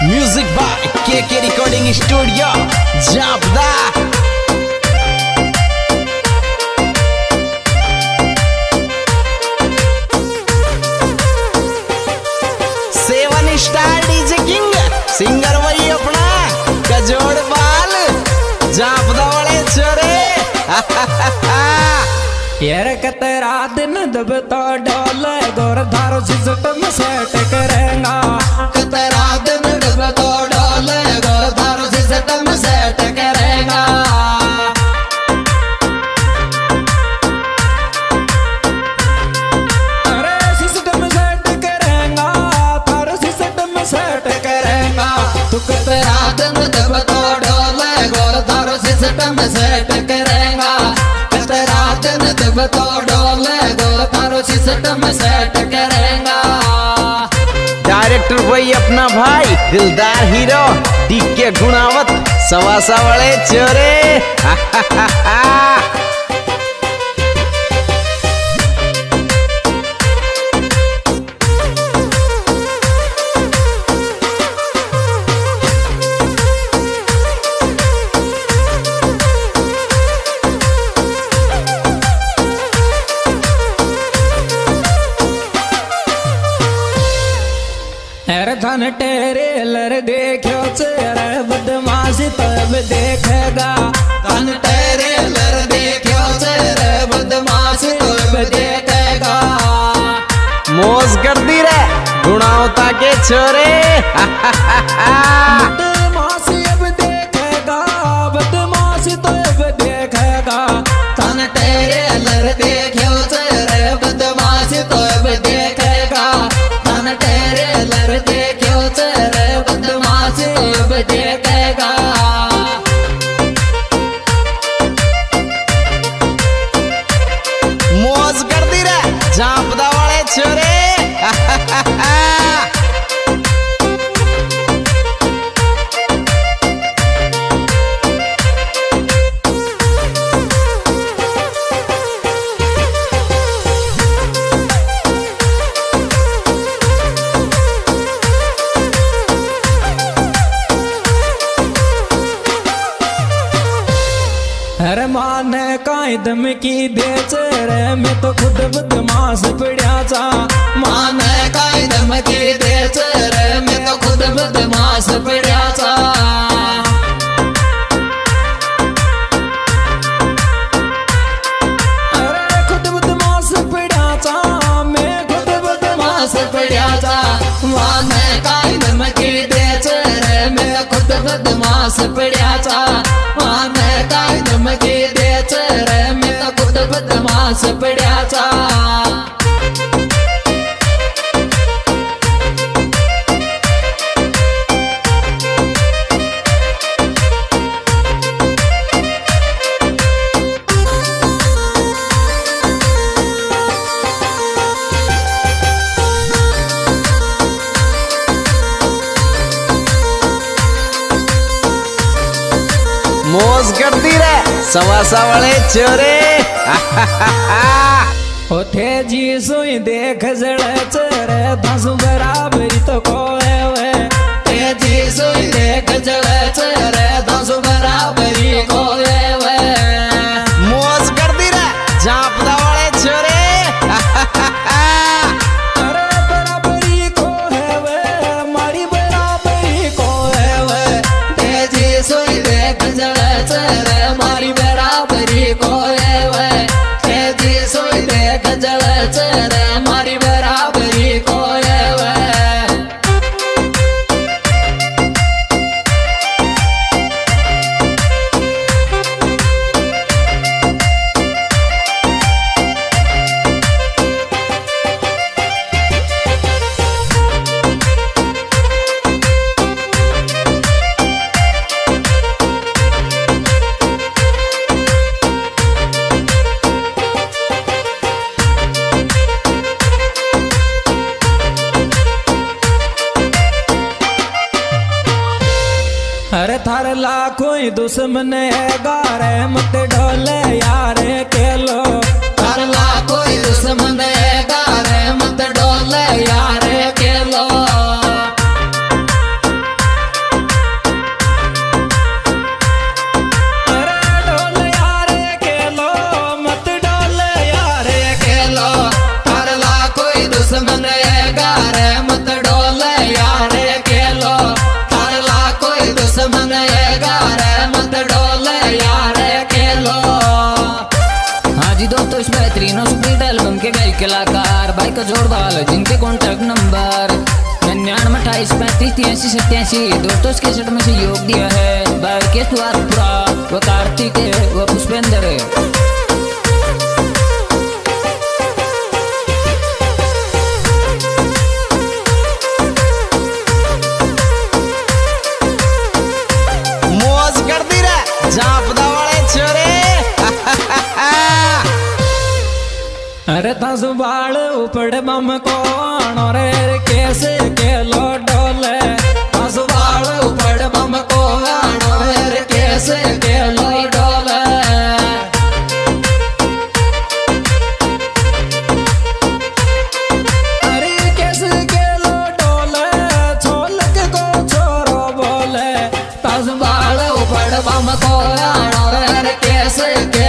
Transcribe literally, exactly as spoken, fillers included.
Music by K K recording studio Japda. Seven star DJ king singer वही अपना गजोड़ बाल जापदा वाले चोरे। यार कतरा दिन दब तो डोले गोर धारो सिस्टम सेट करेगा। कतरा दिन दब तो डोले गोर धारो सिस्टम सेट करेगा। अरे सिस्टम सेट करेगा थारो सिस्टम सेट करेगा। तू कतरा दिन दब तो डोले गोर धारो सिस्टम सेट करेगा। कतरा दिन दब तो डोले गोर धारो सिस्टम सेट करेगा। डायरेक्टर वही अपना भाई दिलदार हीरो डी के गुणावत सवासा वाले चोरे। अरे धन टेरे लर देखो चेहरा बदमाशी तब देखेगा। धन तेरे लर देखो चेहरे बदमाश तब देखेगा। मौज कर दी रे गुणावता के चोरे। बदमाशी अब देखेगा बदमाशी तब देखेगा। धन तेरे लर देखो चेहरे बदमाश तब देखेगा। धन तेरे लर देखो चेहरे बदमाश तब देखेगा। मौज कर दी रे जापदा वाले चोरे। अरे माने काई धमकी दे चेहरे में तो खुद बदमाश पड़ा चा। माने काई धमकी दे चेहरे में तो खुद बदमाश पड़ा चा। अरे खुद बदमाश पड़ा चा मैं खुद बदमाश पड़ा चा। माने काई धमकी दे चेहरे में खुद बदमाश पड़ा चा। माने काई धमकी दे चेहरे में तो खुद बदमाश पड़ा चा। मौज कर दी रे सवासा वाले चोरे। ओथे जी सुई देख जड़े चेहरे धसु बराबरी तो कोए वे। तेजी सोई देख जले चेहरे दसु बराबरी कोए वे। मौज कर दी रे जापदा वाले चोरे। अरे बराबरी को है वे मारी बराबरी को है वे। तेजी सोई देख जले चेहरे मारी बराबरी कोए वे। तेजी सोई देख जले चेहरे मारी बराबरी कोए वे। अरे थार लाखों दुश्मन है गारे मत ढोले यार के लो। थार लाखों दुश्मन है गारे मत ढोले यार के लो। कलाकार भाई को जोड़ डालो जिनके कॉन्टैक्ट नंबर निन्यानवे अट्ठाईस पैंतीस तिरासी सत्यासी। दोस्तों के सेट में सहयोग दिया है भाई के द्वारपुरा व कार्तिक व पुष्पेंद्र। मौज कर दी रे जापदा वाले छोरे। अरे तस बाल उपड़ बम कौन रे कैसे के लो डोले। तस बाल उपड़ बम कौन रे कैसे के लो डोले। अरे कैसे के लो डोले छोलक को छोरो बोले। तस बाल उपड़ बम कौन रे कैसे के